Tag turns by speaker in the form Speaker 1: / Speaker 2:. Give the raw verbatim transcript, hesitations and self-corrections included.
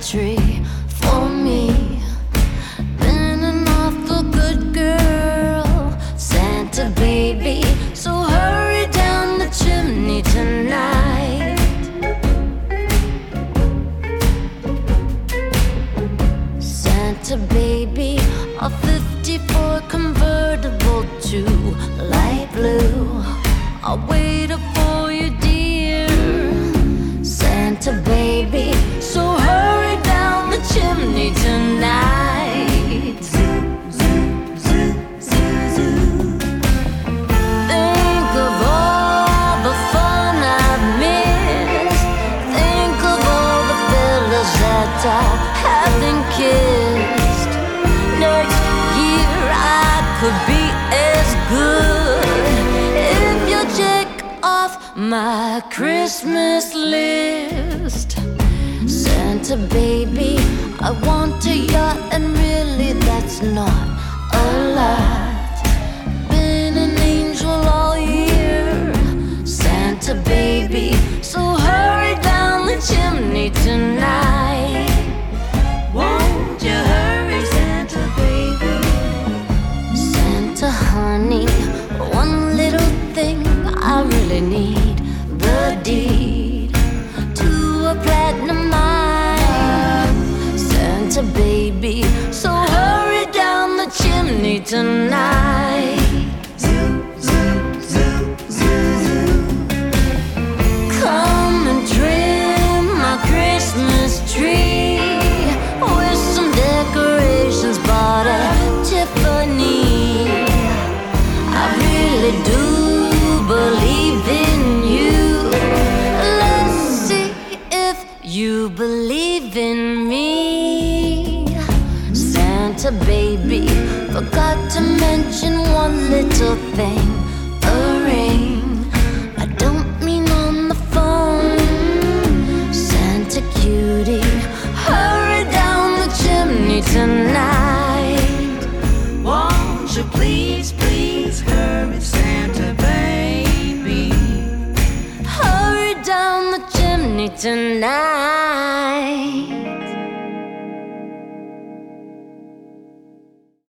Speaker 1: tree for me. Been an awful good girl, Santa baby, so hurry down the chimney tonight. Santa baby, a fifty-four convertible to light blue, I'll wait up for you, dear Santa baby, so hurry down the chimney tonight. Zoo, zoo, zoo, zoo, zoo. Think of all the fun I've missed. Think of all the fellas that I haven't kissed. Next year I could be as good if you check off my Christmas list. Santa baby, I want a yacht, and really that's not a lot. Been an angel all year, Santa baby, so hurry down the chimney tonight. Won't you hurry, Santa baby? Santa honey, one little thing I really need, the deed to a platinum mine. Santa baby, so hurry down the chimney tonight. Zoo, zoo, zoo, zoo, zoo. Come and trim my Christmas tree with some decorations bought at Tiffany. I really do believe in you. Let's see if you believe in me. Santa baby,